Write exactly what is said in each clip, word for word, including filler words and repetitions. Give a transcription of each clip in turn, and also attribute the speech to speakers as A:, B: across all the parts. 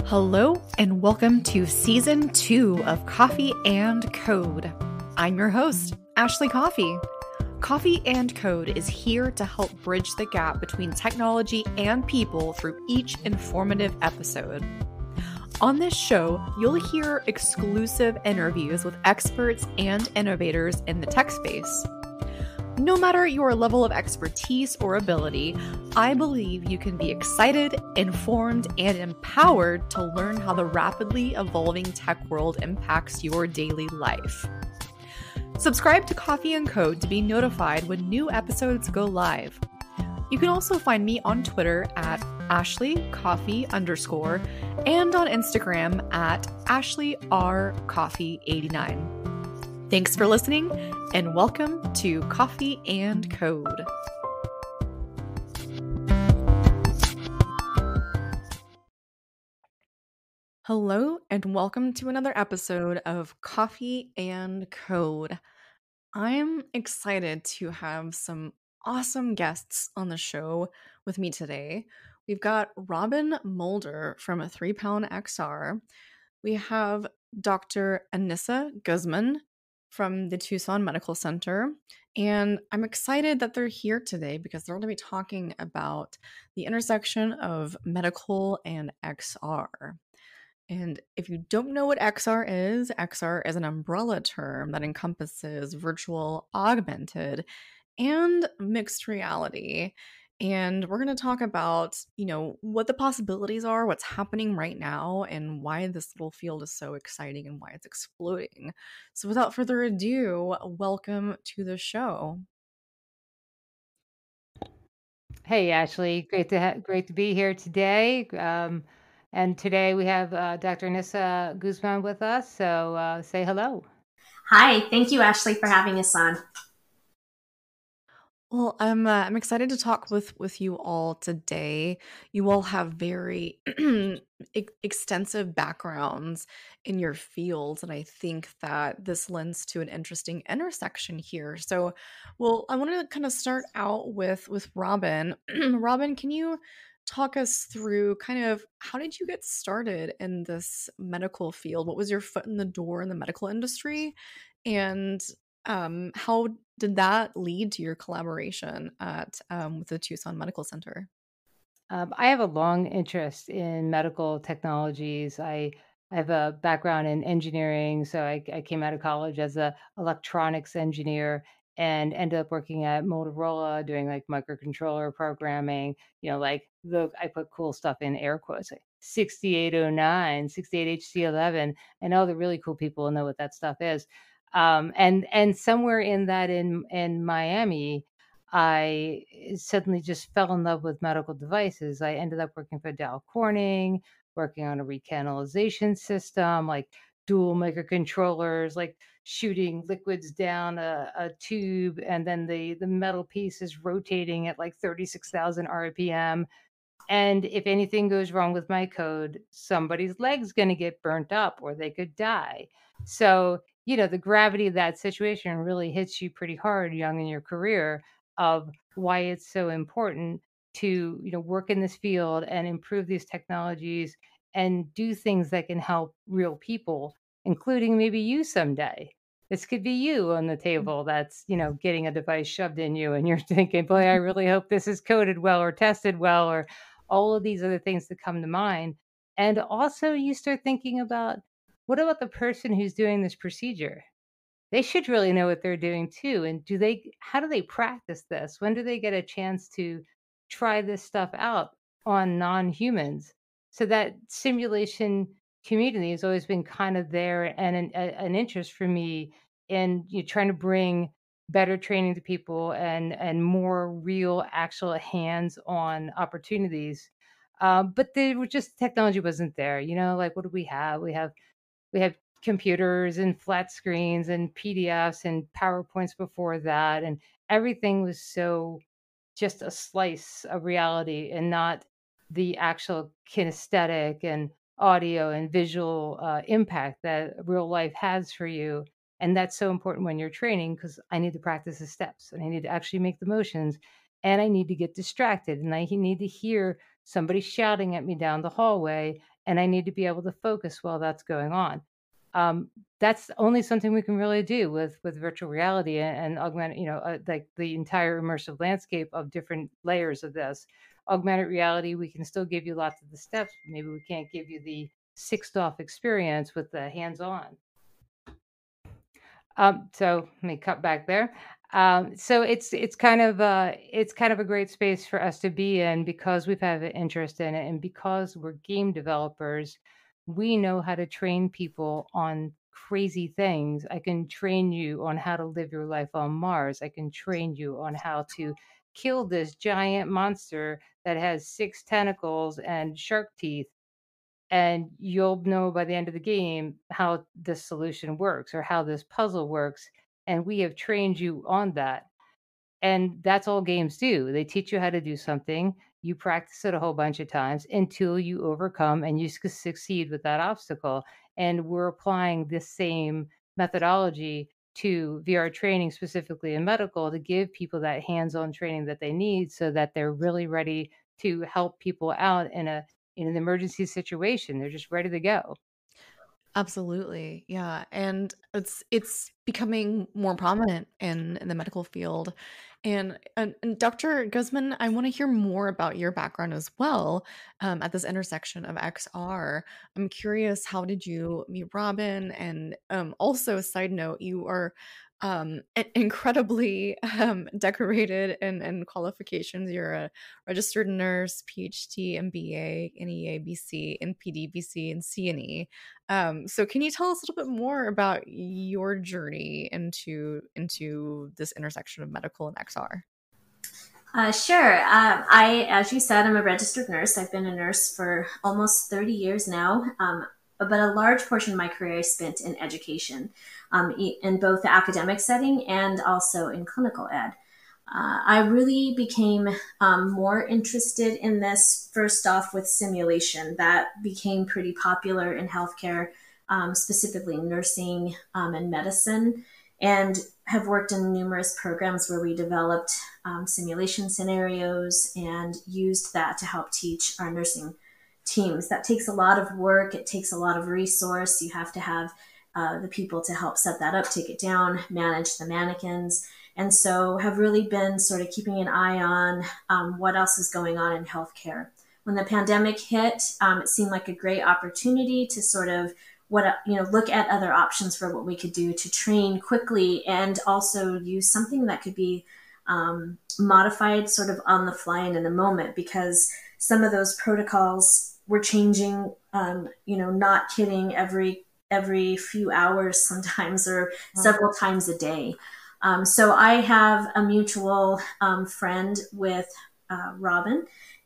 A: Hello, and welcome to season two of Coffee and Code. I'm your host, Ashley Coffee. Coffee and Code is here to help bridge the gap between technology and people through each informative episode. On this show, you'll hear exclusive interviews with experts and innovators in the tech space. No matter your level of expertise or ability, I believe you can be excited, informed, and empowered to learn how the rapidly evolving tech world impacts your daily life. Subscribe to Coffee and Code to be notified when new episodes go live. You can also find me on Twitter at AshleyCoffee underscore and on Instagram at AshleyRCoffee89. Thanks for listening, and welcome to Coffee and Code. Hello, and welcome to another episode of Coffee and Code. I'm excited to have some awesome guests on the show with me today. We've got Robin Mulder from a three pound X R. We have Doctor Anissa Guzman from the Tucson Medical Center. And I'm excited that they're here today because they're going to be talking about the intersection of medical and X R. And if you don't know what X R is, X R is an umbrella term that encompasses virtual, augmented, and mixed reality. And we're going to talk about, you know, what the possibilities are, what's happening right now, and why this little field is so exciting and why it's exploding. So without further ado, welcome to the show.
B: Hey, Ashley, great to ha- great to be here today. Um, and today we have uh, Doctor Nissa Guzman with us. So uh, say hello.
C: Hi, thank you, Ashley, for having us on.
A: Well, I'm uh, I'm excited to talk with with you all today. You all have very ex- extensive backgrounds in your fields, and I think that this lends to an interesting intersection here. So, well, I wanted to kind of start out with with Robin. Robin, can you talk us through kind of how did you get started in this medical field? What was your foot in the door in the medical industry? And um, how did that lead to your collaboration at um, with the Tucson Medical Center?
B: Um, I have a long interest in medical technologies. I, I have a background in engineering, so I, I came out of college as a electronics engineer and ended up working at Motorola doing like microcontroller programming. You know, like the I put cool stuff in air quotes, like sixty-eight oh nine, sixty-eight H C eleven. I know the really cool people know what that stuff is. Um, and and somewhere in that in in Miami, I suddenly just fell in love with medical devices. I ended up working for Dow Corning, working on a recanalization system, like dual microcontrollers, like shooting liquids down a, a tube, and then the the metal piece is rotating at like thirty-six thousand R P M. And if anything goes wrong with my code, somebody's leg's going to get burnt up or they could die. So, you know, the gravity of that situation really hits you pretty hard young in your career of why it's so important to, you know, work in this field and improve these technologies and do things that can help real people, including maybe you someday. This could be you on the table that's, you know, getting a device shoved in you and you're thinking, boy, I really hope this is coded well or tested well or all of these other things that come to mind. And also, you start thinking about what about the person who's doing this procedure? They should really know what they're doing too. And do they, how do they practice this? When do they get a chance to try this stuff out on non humans? So that simulation community has always been kind of there and an, a, an interest for me in you know, trying to bring better training to people and and more real actual hands-on opportunities. Um, but they were just technology wasn't there, you know, like what do we have? We have we have computers and flat screens and P D Fs and PowerPoints before that. And everything was so just a slice of reality and not the actual kinesthetic and audio and visual uh, impact that real life has for you. And that's so important when you're training because I need to practice the steps and I need to actually make the motions. and I need to get distracted, and I need to hear somebody shouting at me down the hallway, and I need to be able to focus while that's going on. Um, that's only something we can really do with with virtual reality and, and augmented, you know, uh, like the entire immersive landscape of different layers of this. Augmented reality, we can still give you lots of the steps, but maybe we can't give you the sixth off experience with the hands-on. Um, so let me cut back there. Um, so it's it's kind of uh, it's kind of a great space for us to be in because we've had an interest in it, and because we're game developers, we know how to train people on crazy things. I can train you on how to live your life on Mars. I can train you on how to kill this giant monster that has six tentacles and shark teeth, and you'll know by the end of the game how this solution works or how this puzzle works, and we have trained you on that. And that's all games do. They teach you how to do something, you practice it a whole bunch of times until you overcome and you su- succeed with that obstacle. And we're applying this same methodology to V R training, specifically in medical, to give people that hands-on training that they need so that they're really ready to help people out in a in an emergency situation. They're just ready to go.
A: Absolutely. Yeah. And it's it's becoming more prominent in, in the medical field. And, and, and Doctor Guzman, I want to hear more about your background as well um, at this intersection of X R. I'm curious, how did you meet Robin? And um, also, side note, you are um, i- incredibly um, decorated in, in qualifications. You're a registered nurse, PhD, M B A, N E A B C, N P D B C, and C N E. Um, so can you tell us a little bit more about your journey into into this intersection of medical and X R?
C: Uh, sure. Um, I, as you said, I'm a registered nurse. I've been a nurse for almost thirty years now, um, but a large portion of my career I spent in education, um, e- in both the academic setting and also in clinical ed. Uh, I really became um, more interested in this first off with simulation. That became pretty popular in healthcare, um, specifically nursing um, and medicine, and have worked in numerous programs where we developed um, simulation scenarios and used that to help teach our nursing teams. That takes a lot of work. It takes a lot of resource. You have to have uh, the people to help set that up, take it down, manage the mannequins. And so have really been sort of keeping an eye on um, what else is going on in healthcare. When the pandemic hit, um, it seemed like a great opportunity to sort of what you know look at other options for what we could do to train quickly and also use something that could be um, modified sort of on the fly and in the moment, because some of those protocols were changing, um, you know, not kidding, every every few hours sometimes, or several times a day. Um, so I have a mutual um, friend with uh, Robin,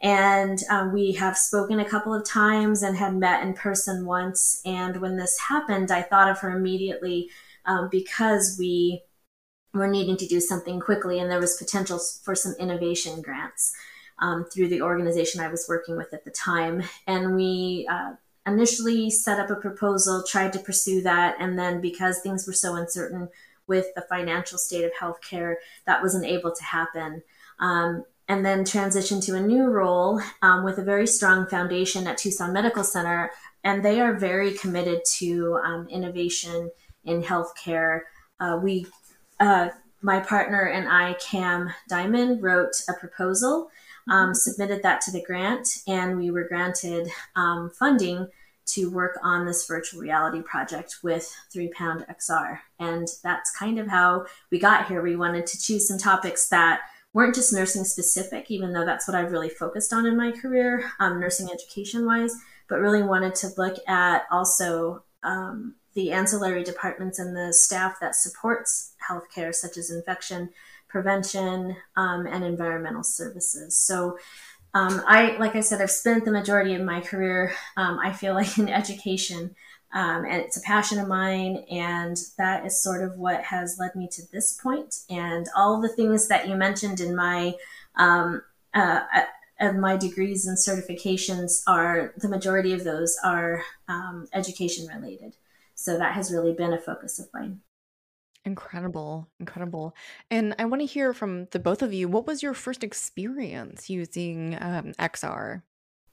C: and um, we have spoken a couple of times and had met in person once. And when this happened, I thought of her immediately um, because we were needing to do something quickly, and there was potential for some innovation grants um, through the organization I was working with at the time. And we uh, initially set up a proposal, tried to pursue that, and then because things were so uncertain with the financial state of healthcare, that wasn't able to happen. Um, and then transitioned to a new role um, with a very strong foundation at Tucson Medical Center. And they are very committed to um, innovation in healthcare. Uh, we, uh, my partner and I, Cam Diamond, wrote a proposal, um, submitted that to the grant, and we were granted um, funding to work on this virtual reality project with three pound X R. And that's kind of how we got here. We wanted to choose some topics that weren't just nursing specific, even though that's what I've really focused on in my career, um, nursing education wise, but really wanted to look at also um, the ancillary departments and the staff that supports healthcare, such as infection prevention um, and environmental services. So Um, I, like I said, I've spent the majority of my career, um, I feel like, in education, um, and it's a passion of mine, and that is sort of what has led me to this point. And all the things that you mentioned in my, um, uh, of my degrees and certifications are, the majority of those are um, education related. So that has really been a focus of mine.
A: Incredible, incredible. And I want to hear from the both of you. What was your first experience using um, X R?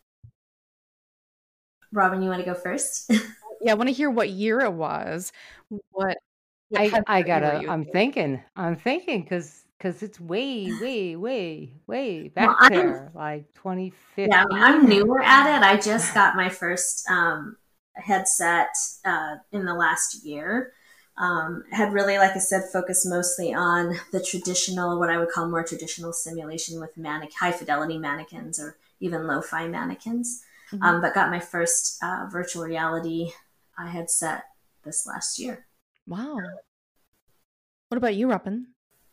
C: Robin, you want to go first?
A: Yeah, I want to hear what year it was. What what
B: I I
A: headset you were
B: gotta I'm
A: using.
B: thinking. I'm thinking because because it's way, way, way, way
C: Well,
B: back
C: I'm
B: there, like
C: yeah, I'm,
B: twenty fifteen
C: I'm
B: or
C: newer at it. I just got my first um, headset uh, in the last year. Um, had really, like I said, focused mostly on the traditional, what I would call more traditional simulation with manic, high fidelity mannequins or even lo-fi mannequins.
A: Mhm.
C: Um, but got my first uh, virtual reality uh, headset this last year.
A: Wow. What about you, Robin?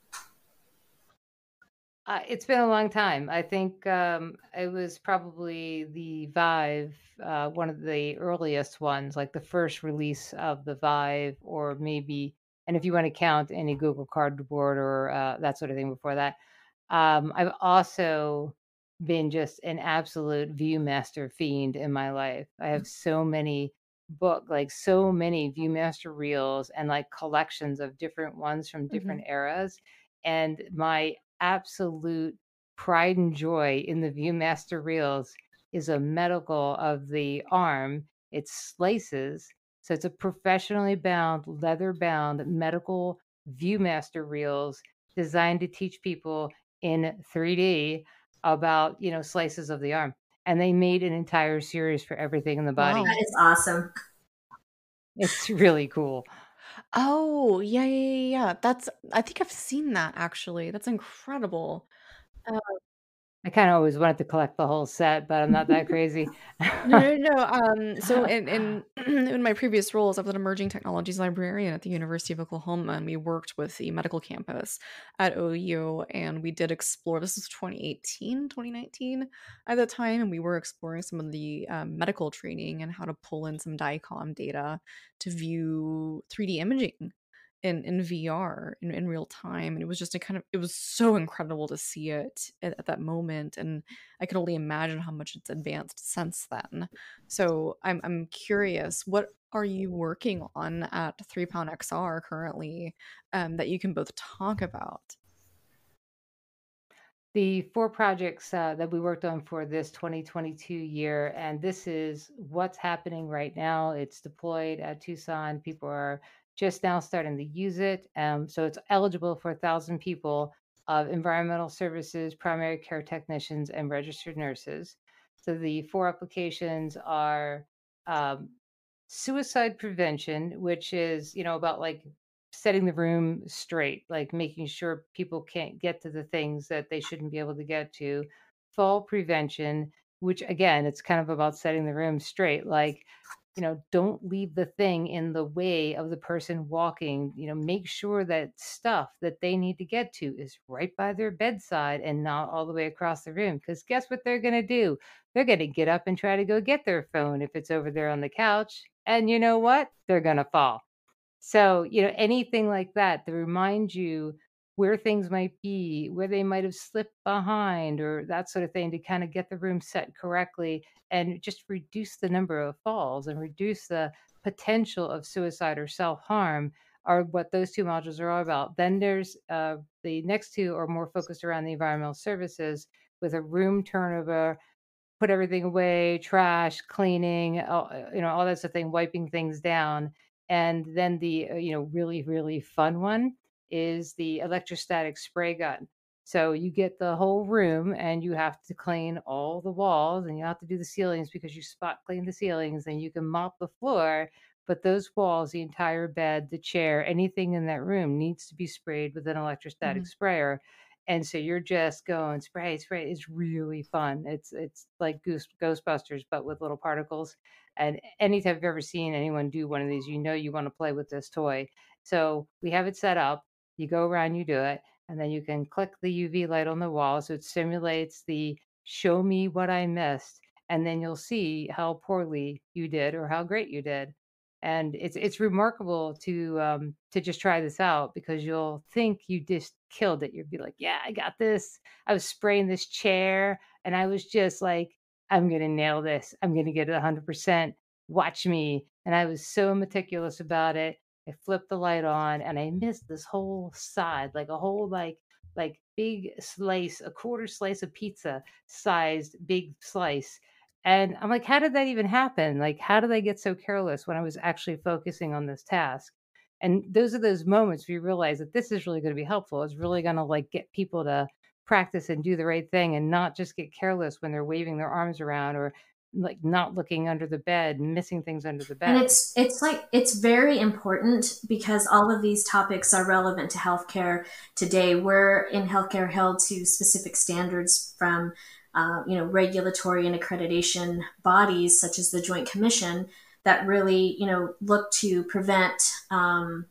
B: Uh, it's been a long time. I think um, it was probably the Vive, uh, one of the earliest ones, like the first release of the Vive, or maybe, and if you want to count any Google Cardboard or uh, that sort of thing before that. Um, I've also been just an absolute ViewMaster fiend in my life. I have so many book, like so many ViewMaster reels and like collections of different ones from different
A: Mhm.
B: eras. And my absolute pride and joy in the ViewMaster reels is a medical of the arm. It slices. So it's a professionally bound, leather bound medical ViewMaster reels designed to teach people in three D about, you know, slices of the arm. And they made an entire series for everything in the body.
C: That
A: Wow.
C: is awesome.
B: It's really cool.
A: Oh, yeah, yeah, yeah, yeah. That's I think I've seen that actually. That's incredible. Uh,
B: I kind of always wanted to collect the whole set, but I'm not that crazy.
A: no, no, no. Um, so in in in my previous roles, I was an emerging technologies librarian at the University of Oklahoma, and we worked with the medical campus at O U, and we did explore. This was twenty eighteen, twenty nineteen at the time, and we were exploring some of the um, medical training and how to pull in some DICOM data to view three D imaging in in V R in, in real time. And it was just a kind of it was so incredible to see it at, at that moment. And I can only imagine how much it's advanced since then. So I'm I'm curious, what are you working on at Three Pound X R currently, um, that you can both talk about?
B: The four projects uh, that we worked on for this twenty twenty-two year, and this is what's happening right now. It's deployed at Tucson. People are just now starting to use it. Um, so it's eligible for a thousand people of environmental services, primary care technicians, and registered nurses. So the four applications are um, suicide prevention, which is, you know, about like setting the room straight, like making sure people can't get to the things that they shouldn't be able to get to. Fall prevention, which again, it's kind of about setting the room straight. Like, you know, don't leave the thing in the way of the person walking. You know, make sure that stuff that they need to get to is right by their bedside and not all the way across the room. Because guess what they're going to do? They're going to get up and try to go get their phone if it's over there on the couch. And you know what? They're going to fall. So, you know, anything like that to remind you where things might be, where they might have slipped behind, or that sort of thing to kind of get the room set correctly and just reduce the number of falls and reduce the potential of suicide or self harm are what those two modules are all about. Then there's uh, the next two are more focused around the environmental services with a room turnover, put everything away, trash, cleaning, all, uh, you know, all that sort of thing, wiping things down. And then the, uh, you know, really, really fun one is the electrostatic spray gun. So you get the whole room and you have to clean all the walls and you have to do the ceilings because you spot clean the ceilings and you can mop the floor. But those walls, the entire bed, the chair, anything in that room needs to be sprayed with an electrostatic
A: Mhm.
B: sprayer. And so you're just going spray, spray. It's really fun. It's it's like Goose, Ghostbusters, but with little particles. And anytime you've ever seen anyone do one of these, you know you want to play with this toy. So we have it set up. You go around, you do it, and then you can click the U V light on the wall. So it simulates the show me what I missed. And then you'll see how poorly you did or how great you did. And it's it's remarkable to um, to just try this out because you'll think you just killed it. You'll be like, "Yeah, I got this. I was spraying this chair, and I was just like, I'm gonna nail this. I'm gonna get it one hundred percent. Watch me." And I was so meticulous about it. I flipped the light on and I missed this whole side, like a whole like like big slice, a quarter slice of pizza sized big slice. And I'm like, how did that even happen? Like, how did I get so careless when I was actually focusing on this task? And those are those moments where you realize that this is really going to be helpful. It's really going to like get people to practice and do the right thing and not just get careless when they're waving their arms around or like not looking under the bed, missing things under the
C: And
B: bed.
C: it's it's like it's very important because all of these topics are relevant to healthcare today. We're in healthcare held to specific standards from uh, you know regulatory and accreditation bodies such as the Joint Commission that really you know look to prevent um,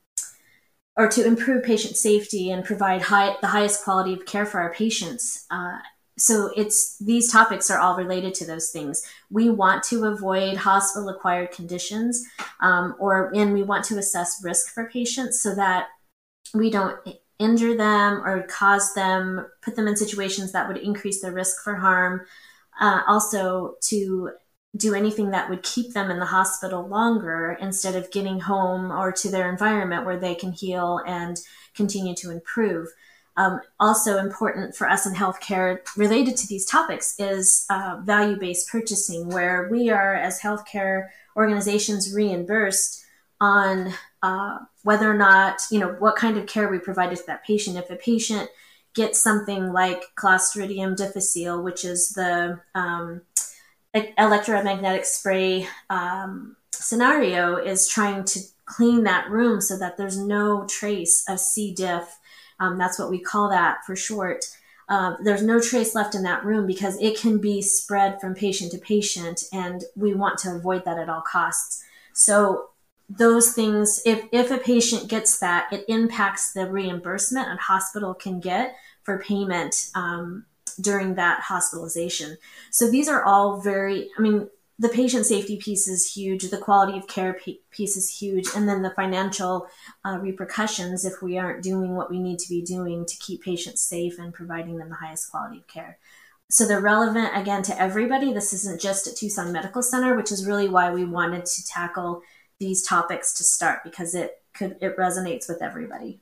C: or to improve patient safety and provide high, the highest quality of care for our patients. Uh, so it's these topics are all related to those things. We want to avoid hospital-acquired conditions, um, or and we want to assess risk for patients so that we don't injure them or cause them, put them in situations that would increase their risk for harm. Uh, also, to do anything that would keep them in the hospital longer instead of getting home or to their environment where they can heal and continue to improve. Um, also important for us in healthcare related to these topics is uh, value-based purchasing, where we are as healthcare organizations reimbursed on uh, whether or not, you know, what kind of care we provided to that patient. If a patient gets something like Clostridium difficile, which is the um, electromagnetic spray um, scenario, is trying to clean that room so that there's no trace of C. diff. Um, that's what we call that for short. Uh, there's no trace left in that room because it can be spread from patient to patient, and we want to avoid that at all costs. So those things, if, if a patient gets that, it impacts the reimbursement a hospital can get for payment um, during that hospitalization. So these are all very, I mean, the patient safety piece is huge, the quality of care piece is huge, and then the financial uh, repercussions if we aren't doing what we need to be doing to keep patients safe and providing them the highest quality of care. So they're relevant, again, to everybody. This isn't just at Tucson Medical Center, which is really why we wanted to tackle these topics to start, because it could it resonates with everybody.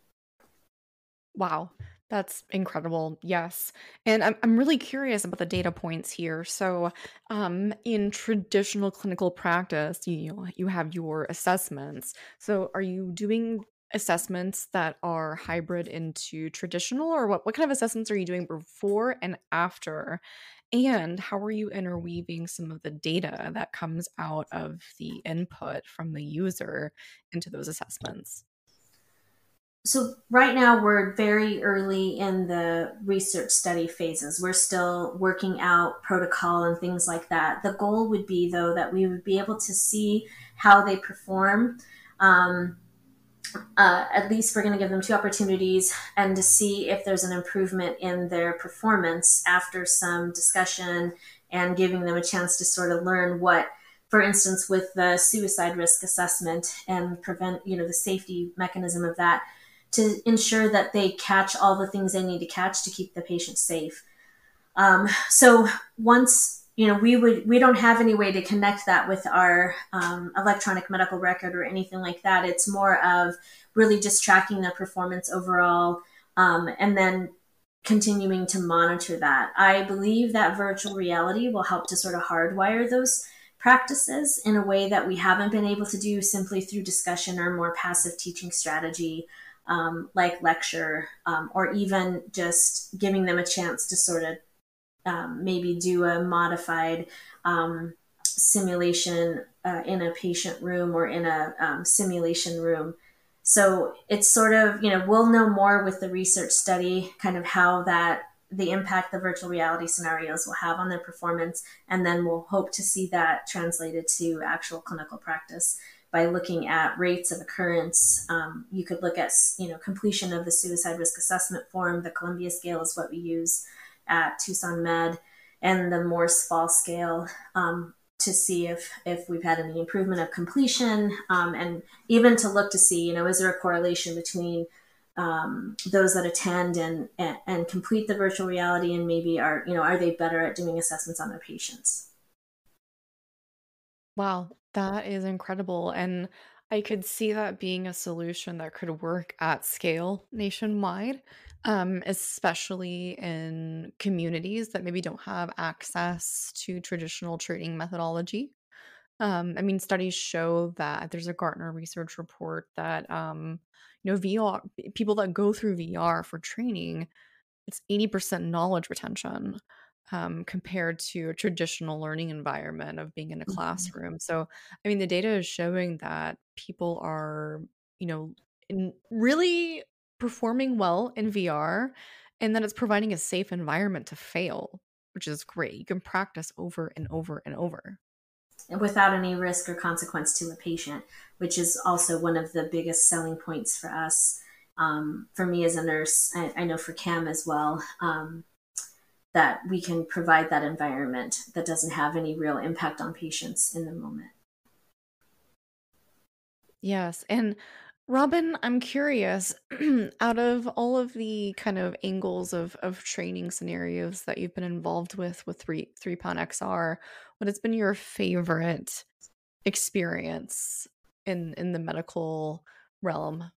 A: Wow. That's incredible. Yes. And I'm, I'm really curious about the data points here. So, um, in traditional clinical practice, you you have your assessments. So, are you doing assessments that are hybrid into traditional, or what, what kind of assessments are you doing before and after? And how are you interweaving some of the data that comes out of the input from the user into those assessments?
C: So right now we're very early in the research study phases. We're still working out protocol and things like that. The goal would be, though, that we would be able to see how they perform. Um, uh, at least we're going to give them two opportunities and to see if there's an improvement in their performance after some discussion and giving them a chance to sort of learn what, for instance, with the suicide risk assessment and prevent, you know, the safety mechanism of that, to ensure that they catch all the things they need to catch to keep the patient safe. Um, so once, you know, we would, we don't have any way to connect that with our um, electronic medical record or anything like that. It's more of really just tracking the performance overall um, and then continuing to monitor that. I believe that virtual reality will help to sort of hardwire those practices in a way that we haven't been able to do simply through discussion or more passive teaching strategy. Um, like lecture, um, or even just giving them a chance to sort of um, maybe do a modified um, simulation uh, in a patient room or in a um, simulation room. So it's sort of, you know, we'll know more with the research study, kind of how that, the impact the virtual reality scenarios will have on their performance, and then we'll hope to see that translated to actual clinical practice. By looking at rates of occurrence, um, you could look at, you know, completion of the suicide risk assessment form. The Columbia scale is what we use at Tucson Med, and the Morse-Fall scale um, to see if if we've had any improvement of completion, um, and even to look to see, you know, is there a correlation between um, those that attend and, and and complete the virtual reality, and maybe are, you know, are they better at doing assessments on their patients?
A: Wow, that is incredible. And I could see that being a solution that could work at scale nationwide, um, especially in communities that maybe don't have access to traditional training methodology. Um, I mean, studies show that there's a Gartner research report that um, you know, V R people that go through V R for training, it's eighty percent knowledge retention, um, compared to a traditional learning environment of being in a
C: Mhm.
A: classroom. So, I mean, the data is showing that people are, you know, in really performing well in V R, and that it's providing a safe environment to fail, which is great. You can practice over and over and over.
C: Without any risk or consequence to a patient, which is also one of the biggest selling points for us. Um, for me as a nurse, I, I know for Cam as well, um, that we can provide that environment that doesn't have any real impact on patients in the moment.
A: Yes. And Robin, I'm curious, out of all of the kind of angles of of training scenarios that you've been involved with with three three pound X R, what has been your favorite experience in in the medical realm?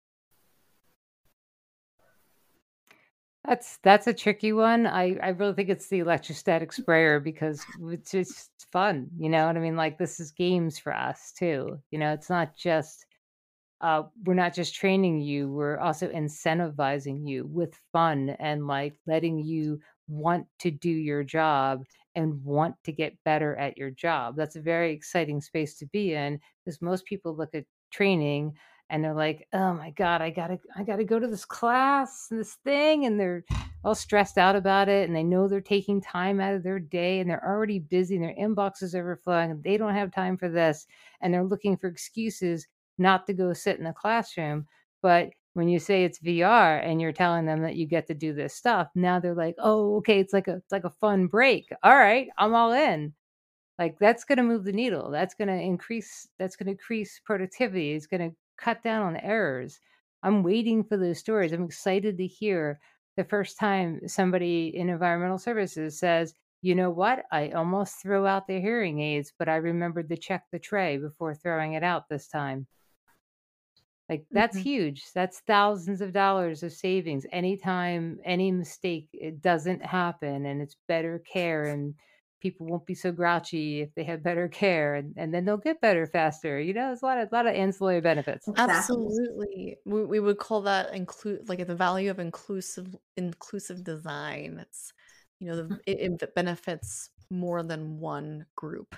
B: That's that's a tricky one. I I really think it's the electrostatic sprayer because it's just fun, you know what I mean? Like, this is games for us too, you know? It's not just, uh we're not just training you, we're also incentivizing you with fun and, like, letting you want to do your job and want to get better at your job. That's a very exciting space to be in because most people look at training and they're like, "Oh my god, I gotta I gotta go to this class and this thing," and they're all stressed out about it, and they know they're taking time out of their day, and they're already busy, and their inbox is overflowing, and they don't have time for this, and they're looking for excuses not to go sit in the classroom. But when you say it's V R and you're telling them that you get to do this stuff, now they're like, "Oh, okay, it's like a it's like a fun break. All right, I'm all in." Like, that's gonna move the needle. That's gonna increase that's gonna increase productivity. It's gonna cut down on errors. I'm waiting for those stories. I'm excited to hear the first time somebody in environmental services says, "You know what? I almost threw out the hearing aids, but I remembered to check the tray before throwing it out this time." Like, that's
A: Mhm.
B: huge. That's thousands of dollars of savings. Anytime any mistake, it doesn't happen, and it's better care, and people won't be so grouchy if they have better care, and and then they'll get better faster, you know? There's a lot of lot of ancillary benefits.
C: Exactly.
A: Absolutely. We we would call that include like the value of inclusive inclusive design. It's, you know, the, it, it benefits more than one group.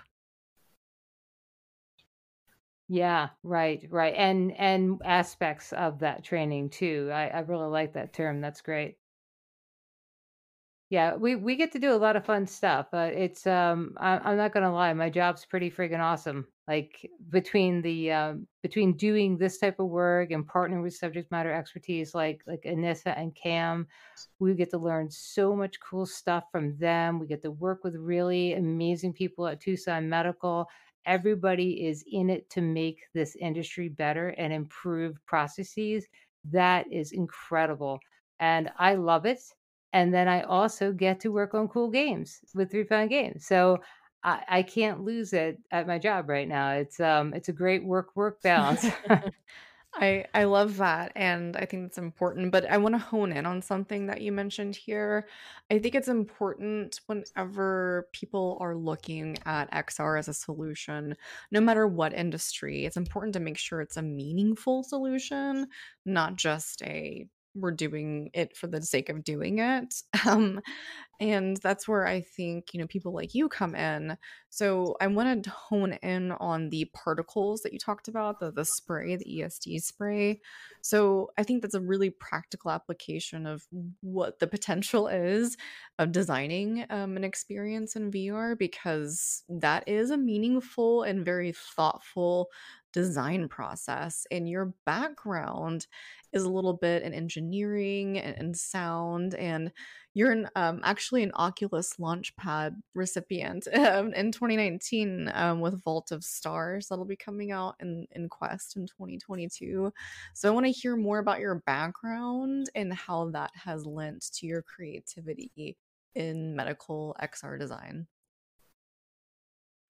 B: Yeah, right, right, and and aspects of that training too. I I really like that term. That's great. Yeah, we we get to do a lot of fun stuff. Uh, it's um, I, I'm not gonna lie, my job's pretty friggin' awesome. Like, between the um, between doing this type of work and partnering with subject matter expertise like like Anissa and Cam, we get to learn so much cool stuff from them. We get to work with really amazing people at Tucson Medical. Everybody is in it to make this industry better and improve processes. That is incredible, and I love it. And then I also get to work on cool games with Three Pound Games. So I, I can't lose it at my job right now. It's um it's a great work work balance.
A: I I love that, and I think that's important, but I wanna hone in on something that you mentioned here. I think it's important whenever people are looking at X R as a solution, no matter what industry, it's important to make sure it's a meaningful solution, not just a, "We're doing it for the sake of doing it." Um, and that's where I think, you know, people like you come in. So I wanted to hone in on the particles that you talked about, the the spray, the E S D spray. So I think that's a really practical application of what the potential is of designing um, an experience in V R, because that is a meaningful and very thoughtful design process. And your background is a little bit in engineering and, and sound, and you're an um, actually an Oculus Launchpad recipient um, in twenty nineteen, um, with Vault of Stars that'll be coming out in in Quest in twenty twenty-two. So I want to hear more about your background and how that has lent to your creativity in medical X R design.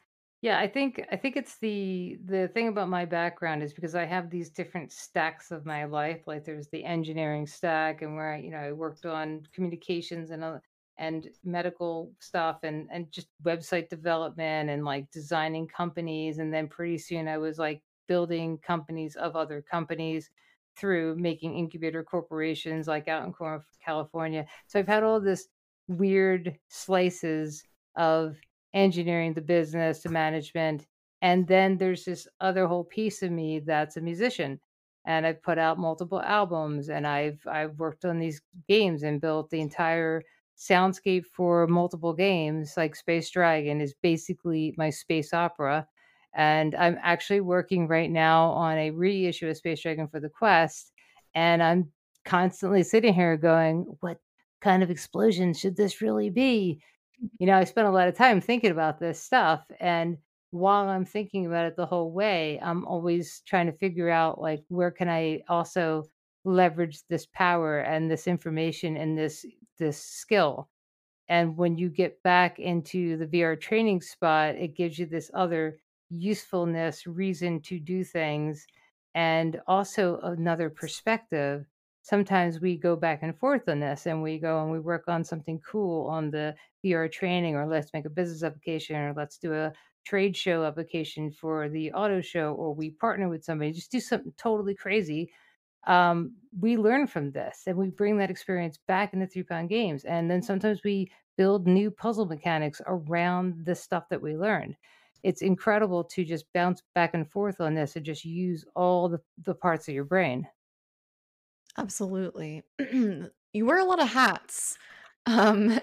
B: Yeah, I think I think it's the the thing about my background is because I have these different stacks of my life. Like there's the engineering stack, and where I, you know, I worked on communications and uh, and medical stuff, and and just website development and like designing companies, and then pretty soon I was like building companies of other companies through making incubator corporations like out in Cor- California. So I've had all this weird slices of engineering, the business, the management. And then there's this other whole piece of me that's a musician. And I've put out multiple albums, and I've I've worked on these games and built the entire soundscape for multiple games. Like Space Dragon is basically my space opera. And I'm actually working right now on a reissue of Space Dragon for the Quest. And I'm constantly sitting here going, what kind of explosion should this really be? You know, I spent a lot of time thinking about this stuff, and while I'm thinking about it the whole way, I'm always trying to figure out, like, where can I also leverage this power and this information and this this skill? And when you get back into the V R training spot, it gives you this other usefulness, reason to do things, and also another perspective. Sometimes we go back and forth on this, and we go and we work on something cool on the V R training, or let's make a business application, or let's do a trade show application for the auto show, or we partner with somebody, just do something totally crazy. Um, we learn from this and we bring that experience back into three pound games. And then sometimes we build new puzzle mechanics around the stuff that we learned. It's incredible to just bounce back and forth on this and just use all the, the parts of your brain.
A: Absolutely. You wear a lot of hats. Um,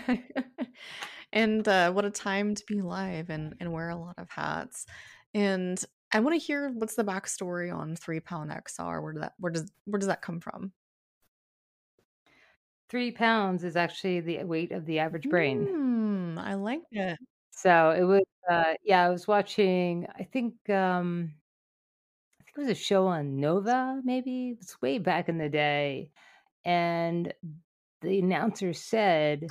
A: and uh, what a time to be live and, and wear a lot of hats. And I want to hear what's the backstory on three pound X R. Where did that where does where does that come from?
B: Three pounds is actually the weight of the average brain.
A: Hmm, I like it.
B: So it was, uh, yeah, I was watching, I think, um, I think it was a show on Nova, maybe. It's way back in the day. And the announcer said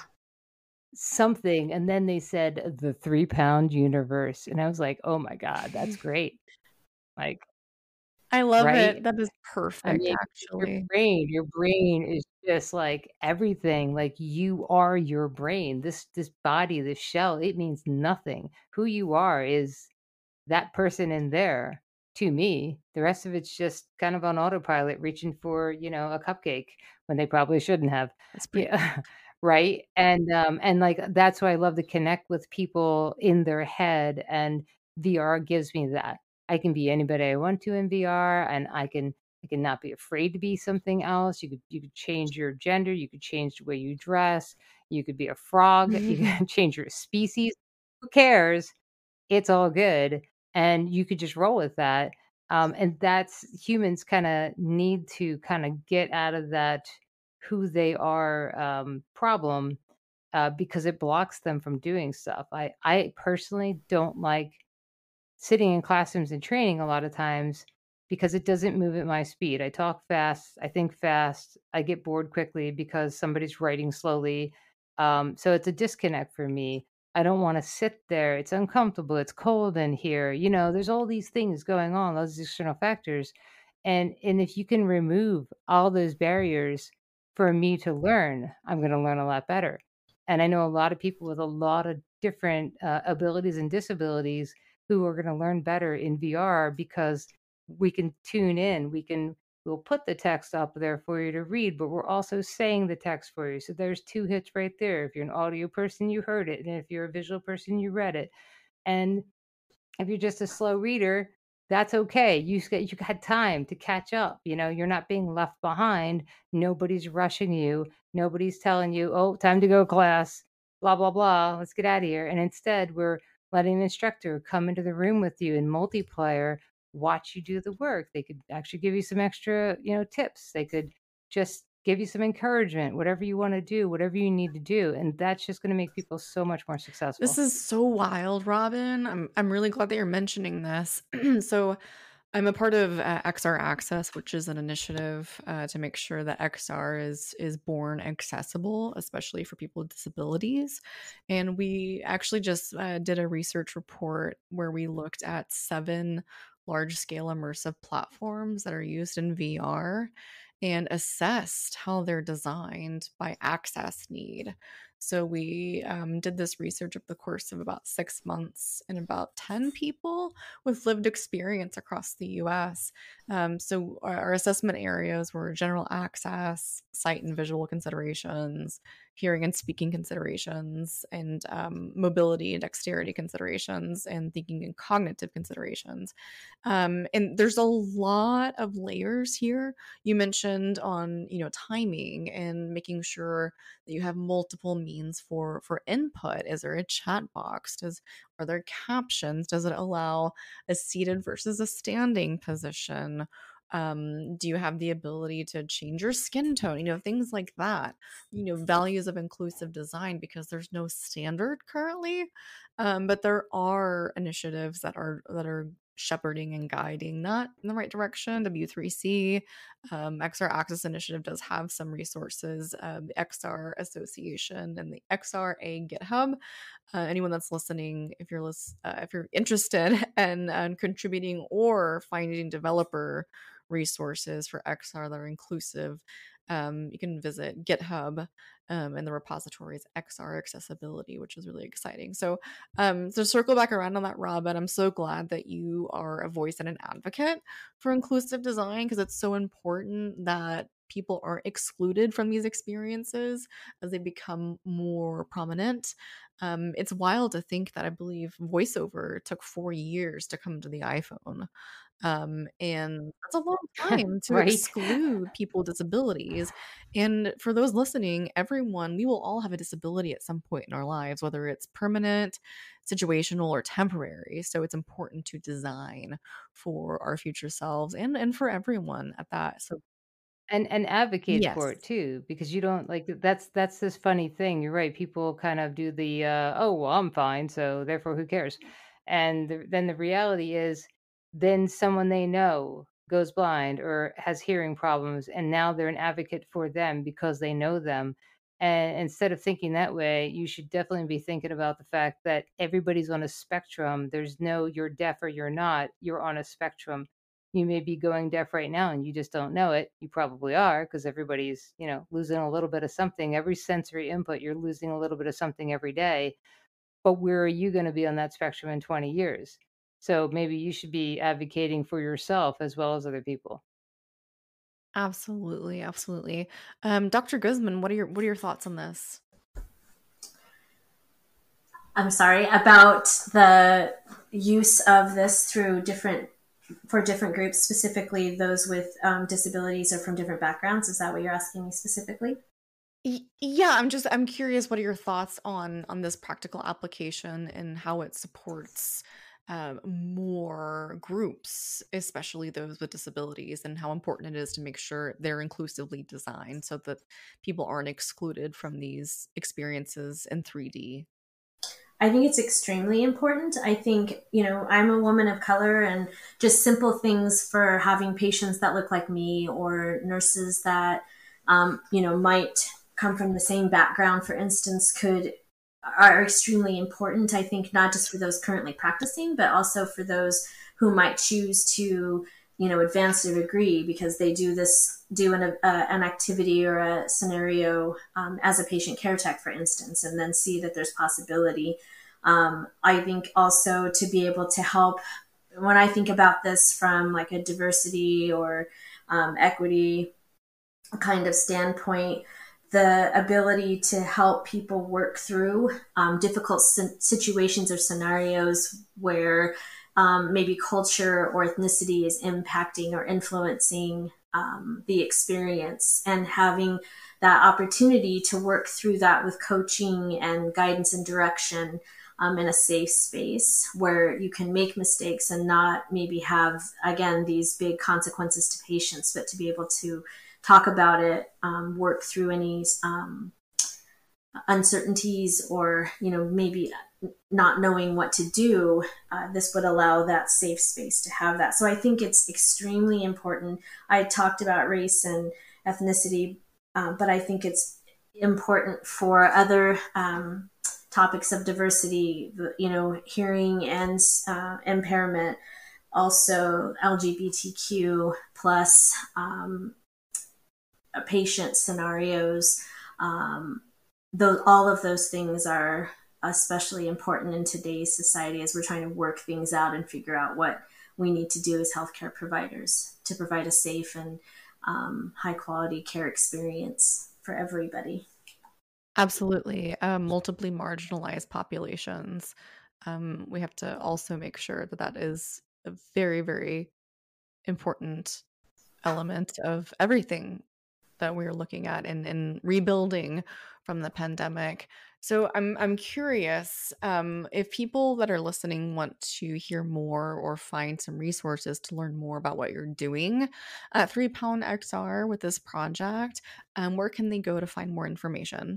B: something, and then they said the three pound universe. And I was like, oh my God, that's great. Like,
A: I love it.
B: right?
A: That is
B: I
A: perfect,
B: mean, your
A: actually.
B: brain, your brain is just like everything. Like you are your brain. This this body, this shell, it means nothing. Who you are is that person in there to me. The rest of it's just kind of on autopilot, reaching for, you know, a cupcake when they probably shouldn't have.
A: That's pretty
B: Yeah. Right. And um, and like that's why I love to connect with people in their head. And V R gives me that. I can be anybody I want to in V R, and I can I can not be afraid to be something else. You could you could change your gender, you could change the way you dress, you could be a frog, you can change your species. Who cares? It's all good, and you could just roll with that. Um, and that's humans kind of need to kind of get out of that who they are um, problem, uh, because it blocks them from doing stuff. I I personally don't like sitting in classrooms and training a lot of times because it doesn't move at my speed. I talk fast, I think fast, I get bored quickly because somebody's writing slowly. Um, so it's a disconnect for me. I don't want to sit there. It's uncomfortable. It's cold in here. You know, there's all these things going on, those external factors. And and if you can remove all those barriers for me to learn, I'm going to learn a lot better. And I know a lot of people with a lot of different uh, abilities and disabilities who are going to learn better in V R because we can tune in. We can we'll put the text up there for you to read, but we're also saying the text for you. So there's two hits right there. If you're an audio person, you heard it, and if you're a visual person, you read it. And if you're just a slow reader, that's okay. You s- you had time to catch up. You know, you're not being left behind. Nobody's rushing you. Nobody's telling you, "Oh, time to go, class." Blah blah blah. Let's get out of here. And instead, we're letting an instructor come into the room with you in multiplayer, watch you do the work. They could actually give you some extra, you know, tips. They could just give you some encouragement, whatever you want to do, whatever you need to do, and that's just going to make people so much more
A: This
B: successful.
A: is so wild, Robin. I'm I'm really glad that you're mentioning this. So, I'm a part of uh, X R Access, which is an initiative uh, to make sure that X R is is born accessible, especially for people with disabilities. And we actually just uh, did a research report where we looked at seven large scale immersive platforms that are used in V R and assessed how they're designed by access need. So we um, did this research over the course of about six months and about ten people with lived experience across the U S. Um, so our, our assessment areas were general access, sight and visual considerations, hearing and speaking considerations, and um, mobility and dexterity considerations, and thinking and cognitive considerations. Um, and there's a lot of layers here. You mentioned on, you know, timing and making sure that you have multiple means for for input. Is there a chat box? Does are there captions? Does it allow a seated versus a standing position? Um, do you have the ability to change your skin tone? You know, things like that. You know, values of inclusive design, because there's no standard currently, um, but there are initiatives that are that are shepherding and guiding that in the right direction. W three C, um, X R Access Initiative does have some resources. Um, the X R Association and the X R A GitHub. Uh, anyone that's listening, if you're lis- uh, if you're interested in, in contributing or finding developer resources for X R that are inclusive, um, you can visit GitHub, um, and the repository is X R Accessibility, which is really exciting. So, um, to circle back around on that, Robin, I'm so glad that you are a voice and an advocate for inclusive design, because it's so important that people aren't excluded from these experiences as they become more prominent. Um, it's wild to think that I believe voiceover took four years to come to the iPhone. Um, and that's a long time to
B: Right.
A: exclude people with disabilities. And for those listening, everyone, we will all have a disability at some point in our lives, whether it's permanent, situational, or temporary. So it's important to design for our future selves and and for everyone at that. So
B: And and advocate for it
A: yes.
B: too, because you don't like that's that's this funny thing. You're right. People kind of do the uh, oh well, I'm fine, so therefore who cares? And the, then the reality is, then someone they know goes blind or has hearing problems, and now they're an advocate for them because they know them. And instead of thinking that way, you should definitely be thinking about the fact that everybody's on a spectrum. There's no you're deaf or you're not. You're on a spectrum. You may be going deaf right now and you just don't know it. You probably are, because everybody's, you know, losing a little bit of something. Every sensory input, you're losing a little bit of something every day. But where are you going to be on that spectrum in twenty years? So maybe you should be advocating for yourself as well as other people.
A: Absolutely, absolutely. Um, Doctor Guzman, what are your what are your thoughts on this?
C: I'm sorry, about the use of this through different for different groups, specifically those with um, disabilities or from different backgrounds. Is that what you're asking me specifically?
A: Y- Yeah, I'm just I'm curious, what are your thoughts on on this practical application and how it supports um, more groups, especially those with disabilities, and how important it is to make sure they're inclusively designed so that people aren't excluded from these experiences in three D.
C: I think it's extremely important. I think, you know, I'm a woman of color, and just simple things for having patients that look like me, or nurses that, um, you know, might come from the same background, for instance, could are extremely important. I think not just for those currently practicing, but also for those who might choose to, you know, advance their degree because they do this, do an, uh, an activity or a scenario um, as a patient care tech, for instance, and then see that there's possibility. Um, I think also to be able to help, when I think about this from like a diversity or um, equity kind of standpoint, the ability to help people work through um, difficult situations or scenarios where um, maybe culture or ethnicity is impacting or influencing um, the experience, and having that opportunity to work through that with coaching and guidance and direction um, in a safe space where you can make mistakes and not maybe have, again, these big consequences to patients, but to be able to talk about it, um, work through any um, uncertainties, or, you know, maybe not knowing what to do, uh, this would allow that safe space to have that. So I think it's extremely important. I talked about race and ethnicity, uh, but I think it's important for other um, topics of diversity, you know, hearing and uh, impairment, also L G B T Q plus um, patient scenarios. Um, those, all of those things are especially important in today's society as we're trying to work things out and figure out what we need to do as healthcare providers to provide a safe and um, high quality care experience for everybody.
A: Absolutely. Um, multiply marginalized populations. Um, we have to also make sure that that is a very, very important element of everything that we're looking at in, in rebuilding from the pandemic. So I'm I'm curious um, if people that are listening want to hear more or find some resources to learn more about what you're doing at Three Pound X R with this project, um, where can they go to find more information?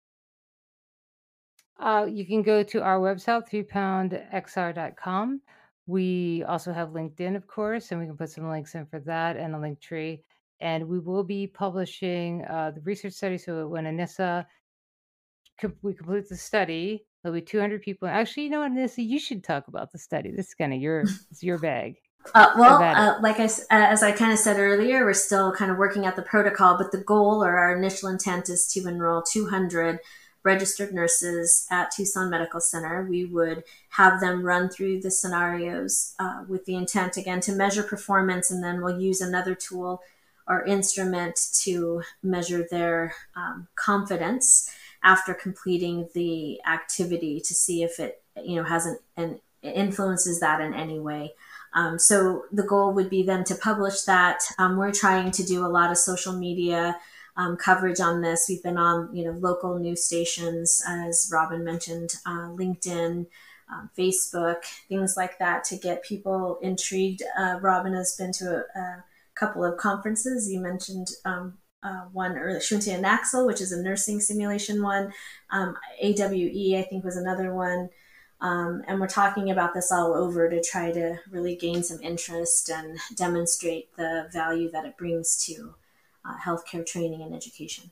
B: Uh, you can go to our website, three pound x r dot com. We also have LinkedIn, of course, and we can put some links in for that and a link tree. And we will be publishing uh, the research study. So when Anissa, com- we complete the study, there'll be two hundred people. Actually, you know what, Anissa, you should talk about the study. This is kind of your, it's your bag.
C: Uh, well, uh, like I, as I kind of said earlier, we're still kind of working out the protocol, but the goal or our initial intent is to enroll two hundred registered nurses at Tucson Medical Center. We would have them run through the scenarios uh, with the intent, again, to measure performance, and then we'll use another tool or instrument to measure their um, confidence after completing the activity to see if it, you know, has an, an influences that in any way. Um, so the goal would be then to publish that. Um, we're trying to do a lot of social media um, coverage on this. We've been on, you know, local news stations, as Robin mentioned, uh, LinkedIn, um, Facebook, things like that to get people intrigued. Uh, Robin has been to a, a couple of conferences. You mentioned um, uh, one earlier, Shunti and Axel, which is a nursing simulation one. Um, A W E, I think, was another one. Um, and we're talking about this all over to try to really gain some interest and demonstrate the value that it brings to uh, healthcare training and education.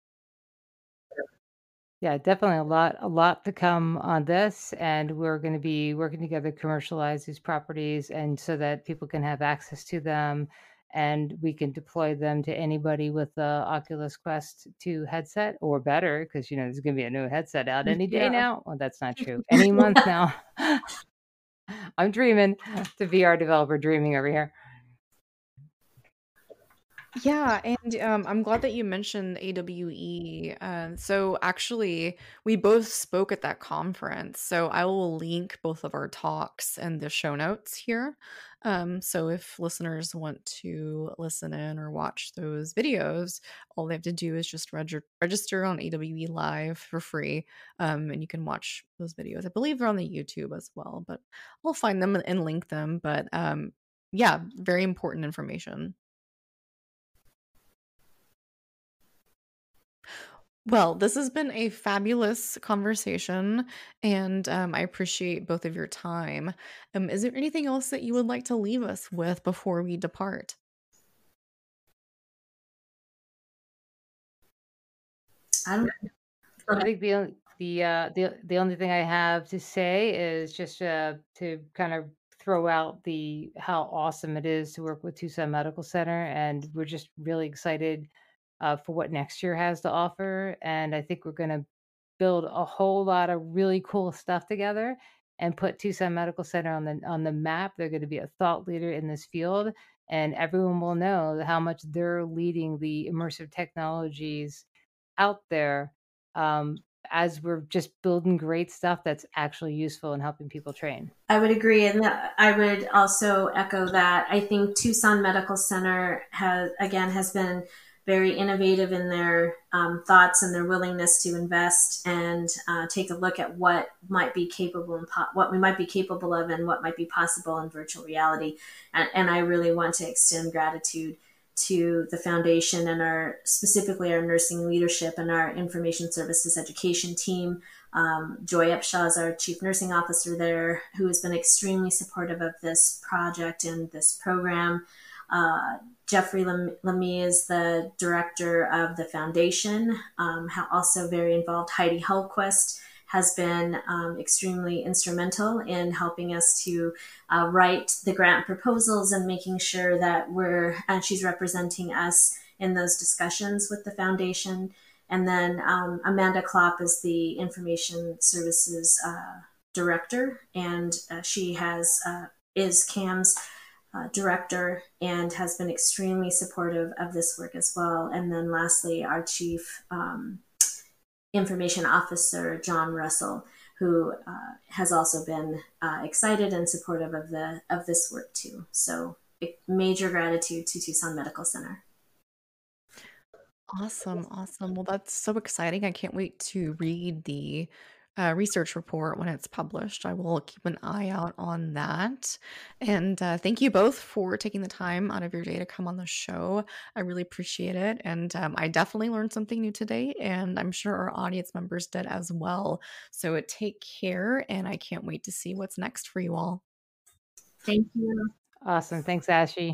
B: Yeah, definitely a lot, a lot to come on this, and we're going to be working together to commercialize these properties, and so that people can have access to them, and we can deploy them to anybody with the Oculus Quest two headset or better, because you know there's going to be a new headset out any day
A: Yeah.
B: now. Well, that's not true. Any month now. I'm dreaming. The V R developer dreaming over here.
A: Yeah, and um, I'm glad that you mentioned A W E. Uh, so actually, we both spoke at that conference. So I will link both of our talks in the show notes here. Um, so if listeners want to listen in or watch those videos, all they have to do is just reg- register on A W E Live for free, um, and you can watch those videos. I believe they're on the YouTube as well, but I'll find them and link them. But um, yeah, very important information. Well, this has been a fabulous conversation, and um, I appreciate both of your time. Um, is there anything else that you would like to leave us with before we depart?
C: I don't
B: I think the only the uh, the the only thing I have to say is just uh, to kind of throw out the how awesome it is to work with Tucson Medical Center, and we're just really excited uh, for what next year has to offer. And I think we're going to build a whole lot of really cool stuff together and put Tucson Medical Center on the on the map. They're going to be a thought leader in this field, and everyone will know how much they're leading the immersive technologies out there, um, as we're just building great stuff that's actually useful in helping people train.
C: I would agree, and I would also echo that. I think Tucson Medical Center has, again, has been very innovative in their um, thoughts and their willingness to invest and uh, take a look at what might be capable and po- what we might be capable of and what might be possible in virtual reality. And, and I really want to extend gratitude to the foundation and our specifically our nursing leadership and our information services education team Um, Joy Upshaw is our chief nursing officer there, who has been extremely supportive of this project and this program. Uh, Jeffrey Lemie is the director of the foundation, um, also very involved. Heidi Hellquist has been um, extremely instrumental in helping us to uh, write the grant proposals and making sure that we're, and she's representing us in those discussions with the foundation. And then um, Amanda Klopp is the information services uh, director, and uh, she has uh, is C A M's Uh, director and has been extremely supportive of this work as well. And then lastly, our chief um, information officer, John Russell, who uh, has also been uh, excited and supportive of the of this work too. So major gratitude to Tucson Medical Center.
A: Awesome, awesome. Well, that's so exciting. I can't wait to read the uh, research report when it's published. I will keep an eye out on that. And uh, thank you both for taking the time out of your day to come on the show. I really appreciate it. And um, I definitely learned something new today, and I'm sure our audience members did as well. So take care, and I can't wait to see what's next for you all.
C: Thank you.
B: Awesome. Thanks, Ashi.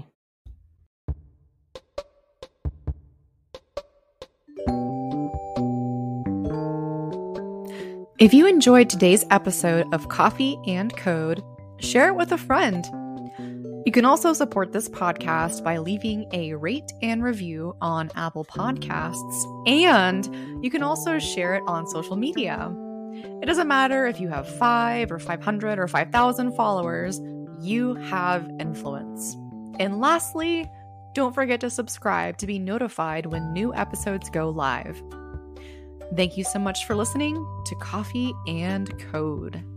A: If you enjoyed today's episode of Coffee and Code, share it with a friend. You can also support this podcast by leaving a rate and review on Apple Podcasts, and you can also share it on social media. It doesn't matter if you have five or five hundred or five thousand followers, you have influence. And lastly, don't forget to subscribe to be notified when new episodes go live. Thank you so much for listening to Coffee and Code.